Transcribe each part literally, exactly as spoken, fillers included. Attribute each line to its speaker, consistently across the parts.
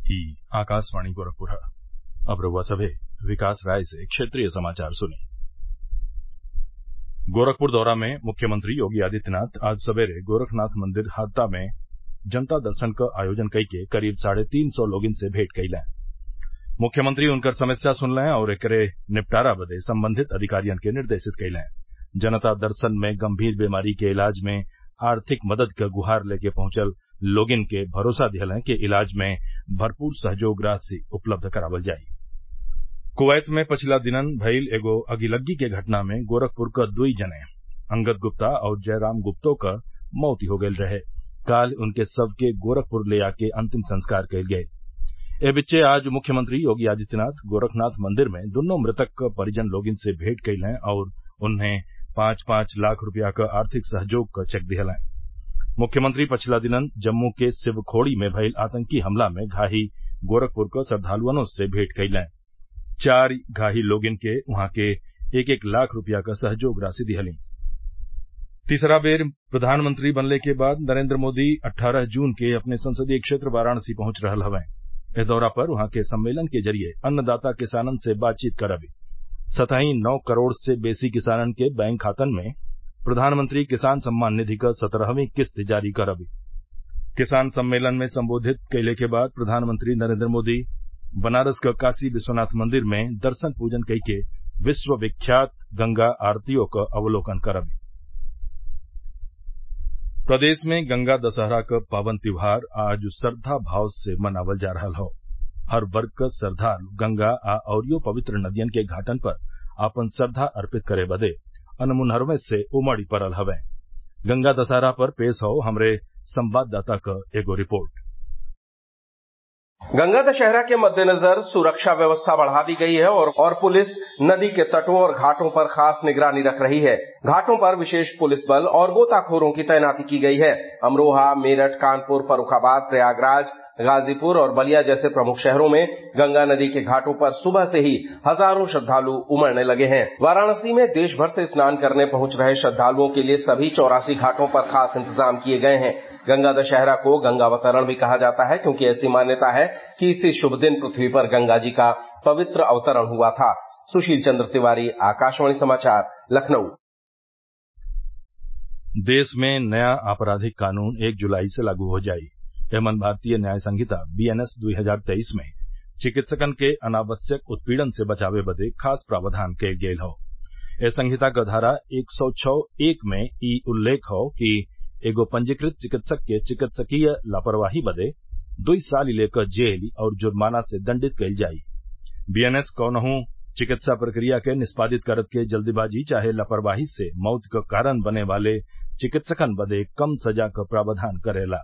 Speaker 1: ही आकाशवाणी गोरखपुर अब रउआ सभे विकास राय से क्षेत्रीय समाचार सुनी। गोरखपुर दौरा में मुख्यमंत्री योगी आदित्यनाथ आज सबेरे गोरखनाथ मंदिर हाता में जनता दर्शन क आयोजन कइके करीब साढ़े तीन सौ लोगिन से भेंट कइलें। मुख्यमंत्री उनकर समस्या सुनलें और एकरे निपटारा बदे संबंधित अधिकारियन के निर्देशित कइलें। जनता दर्शन में गंभीर बीमारी के इलाज में आर्थिक मदद क गुहार लेके पहुंचल लोगिन के भरोसा दिहलें कि इलाज में भरपूर सहयोग राशि उपलब्ध करावल जाई। कुवैत में पछिला दिनन भइल एगो अगिलग्गी के घटना में गोरखपुर क दुई जने अंगद गुप्ता और जयराम गुप्तो क मौत हो गईल रहे। काल उनके शव के गोरखपुर ले आके अंतिम संस्कार कइल गये। ए बिच्चे आज मुख्यमंत्री योगी आदित्यनाथ गोरखनाथ मंदिर में दुन्नो मृतक क परिजन लोगिन से भेंट कइलें और उन्हें पांच पांच लाख रुपया क आर्थिक सहयोग क चेक दिहलें। मुख्यमंत्री पछिला दिनन जम्मू के शिवखोड़ी में भइल आतंकी हमला में घाही गोरखपुर क श्रद्वालुअनों से भेंट कइलें। चार घायल लोगिन के उहाँ के एक एक लाख रुपया क सहयोग राशि दिहलीं। तीसरा बेर प्रधानमंत्री बनले के बाद नरेंद्र मोदी अट्ठारह जून के अपने संसदीय क्षेत्र वाराणसी पहुंच रहल हवें। एह दौरा पर उहाँ के सम्मेलन के जरिये अन्नदाता किसानन से बातचीत करबी। सतही नौ करोड़ से बेसी किसानन के बैंक खातन में प्रधानमंत्री किसान सम्मान निधि क सत्रहवीं किस्त जारी करबी। किसान सम्मेलन में संबोधित कइले के बाद प्रधानमंत्री नरेंद्र मोदी बनारस क काशी विश्वनाथ मंदिर में दर्शन पूजन कइके विश्व विख्यात गंगा आरतियों क अवलोकन करबी। प्रदेश में गंगा दशहरा क पावन त्योहार आज श्रद्धा भाव से मनावल जा रहल हौ। हर वर्ग क श्रद्धालु गंगा आ अउरियो पवित्र नदियन के घाटन पर आपन श्रद्धा अर्पित करे बदे अनमुनहरवे से उमड़ी पड़ल हवें। गंगा दशहरा पर पेश हौ हमरे संवाददाता क एगो रिपोर्ट।
Speaker 2: गंगा दशहरा के मद्देनजर सुरक्षा व्यवस्था बढ़ा दी गई है और, और पुलिस नदी के तटों और घाटों पर खास निगरानी रख रही है। घाटों पर विशेष पुलिस बल और गोताखोरों की तैनाती की गई है। अमरोहा, मेरठ, कानपुर, फर्रुखाबाद, प्रयागराज, गाजीपुर और बलिया जैसे प्रमुख शहरों में गंगा नदी के घाटों पर सुबह से ही हजारों श्रद्धालु उमड़ने लगे हैं। वाराणसी में देश भर से स्नान करने पहुंच रहे श्रद्धालुओं के लिए सभी चौरासी घाटों पर खास इंतजाम किए गए हैं। गंगा दशहरा को गंगावतरण भी कहा जाता है क्योंकि ऐसी मान्यता है कि इसी शुभ दिन पृथ्वी पर गंगा जी का पवित्र अवतरण हुआ था। सुशील चंद्र तिवारी, आकाशवाणी समाचार, लखनऊ।
Speaker 1: देश में नया आपराधिक कानून एक जुलाई से लागू हो जाई। एमन भारतीय न्याय संहिता बीएनएस दो हजार तेईस में चिकित्सकन के अनावश्यक उत्पीड़न से बचावे बदे खास प्रावधान कइल गयल हौ। ए संहिता क धारा एक सौ छह एक में ई उल्लेख हौ कि एगो पंजीकृत चिकित्सक के चिकित्सकीय लापरवाही बदे दुई साल लेकर जेल और जुर्माना से दंडित कइल जाई। बीएनएस कौनहू चिकित्सा प्रक्रिया के निष्पादित करत के जल्दीबाजी चाहे लापरवाही से मौत क कारण बने वाले चिकित्सकन बदे कम सजा क प्रावधान करेला।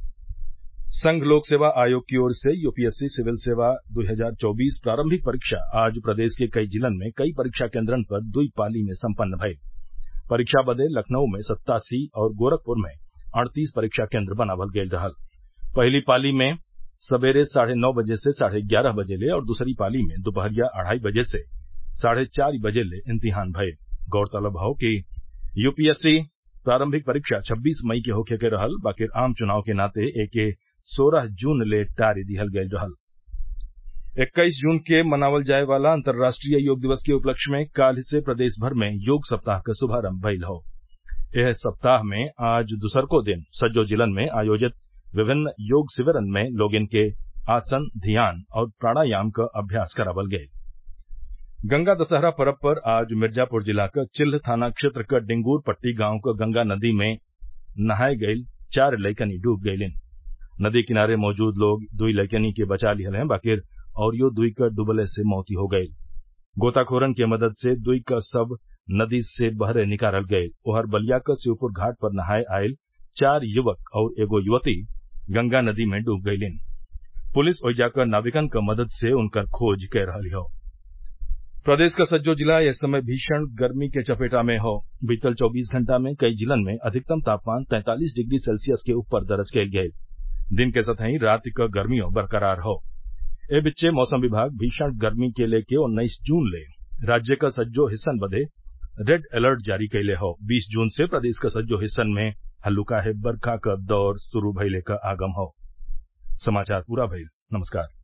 Speaker 1: संघ लोक सेवा आयोग की ओर से यूपीएससी सिविल सेवा दो हजार चौबीस प्रारंभिक परीक्षा आज प्रदेश के कई जिलन में कई परीक्षा केन्द्रन पर दुई पाली में सम्पन्न भइल। परीक्षा बदे लखनऊ में सत्तासी और गोरखपुर में अड़तीस परीक्षा केन्द्र बनावल गयल रहल। पहली पाली में सवेरे साढ़े नौ बजे से साढ़े ग्यारह बजे ले और दूसरी पाली में दोपहरिया अढ़ाई बजे से साढ़े चार बजे ले इम्तिहान भइल। गौरतलब हौ कि यूपीएससी प्रारंभिक परीक्षा छब्बीस मई के होखे के रहल, बाकिर आम चुनाव के नाते एके सोलह जून ले टारी दिहल गयल रहल। इक्कीस जून के मनावल जाए वाला अंतर्राष्ट्रीय योग दिवस के उपलक्ष्य में काल्ह से प्रदेश भर में योग सप्ताह का शुभारंभ भइल हौ। यह सप्ताह में आज दुसरको दिन सज्जो जिलन में आयोजित विभिन्न योग शिविरन में लोगिन के आसन, ध्यान और प्राणायाम का अभ्यास करावल गये। गंगा दशहरा पर्व पर आज मिर्जापुर जिला का चिल्ह थाना क्षेत्र का डिंगूर पट्टी गांव का गंगा नदी में नहाए गईल चार लइकनी डूब गईलिन। नदी किनारे मौजूद लोग दुई लइकनी के बचा लिहल हैं, बाकिर और यो दुई का डूबले से मौती हो गई। गोताखोरन के मदद से दुई का शव नदी से बहरे निकालल गये। ओहर बलिया का शिवपुर घाट पर नहाए आयल चार युवक और एगो युवती गंगा नदी में डूब गईलिन। पुलिस ओइजा का नाविकन का मदद से उनकर खोज कर रही हो। प्रदेश का सज्जो जिला इस समय भीषण गर्मी के चपेटा में हो। बीतल चौबीस घंटा में कई जिलन में अधिकतम तापमान तैंतालीस डिग्री सेल्सियस के ऊपर दर्ज कयल गये। दिन के सतही रात का गर्मियों बरकरार हो। ए बिच्चे मौसम विभाग भीषण गर्मी के लेके उन्नीस जून ले राज्य का सज्जो हिस्सन बदे रेड अलर्ट जारी कैले हो। बीस जून से प्रदेश का सज्जो हिस्सन में हल्लुका है बरखा का दौर शुरू भइले का आगम हो। समाचार पूरा भइल। नमस्कार।